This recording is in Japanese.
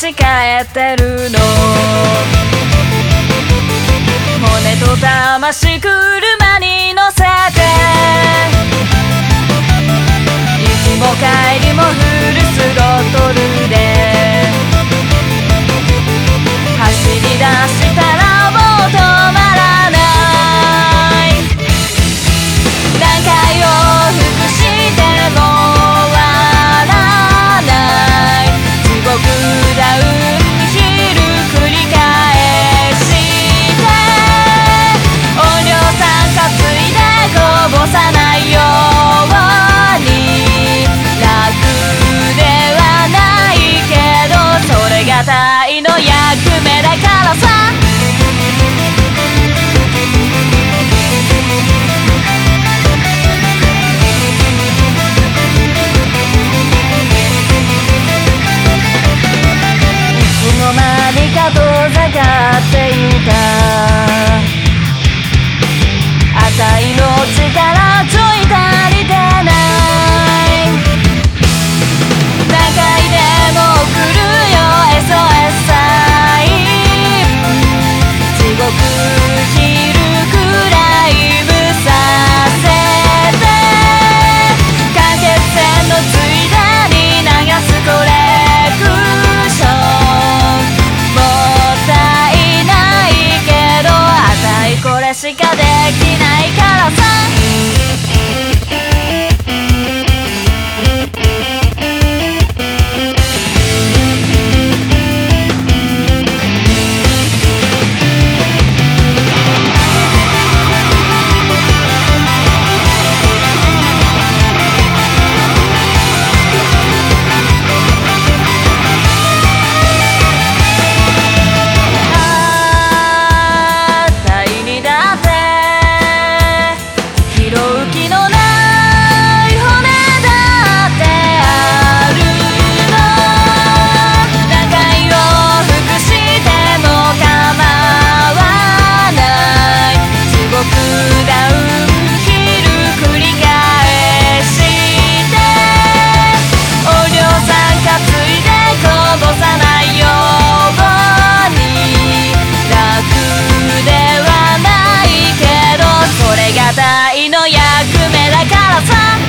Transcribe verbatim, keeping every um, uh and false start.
ち返ってるの。骨と魂車に乗せて、行きも帰りもフルスロットルで走り出したらもう止まらない。何回往復しても終わらない地獄ダウンヒル繰り返して音量さん担いでこぼさないように楽ではないけどそれが隊の役目だからさ。いつの間にか遠ざかっていたあいの力ちょい足りてない。何回でも来るよ エスオーエス サイン。地獄ヒルクライムさせて間欠泉のついでに流すコレクション。もったいないけどあたいこれしかできないからさ。隊の役目だからさ。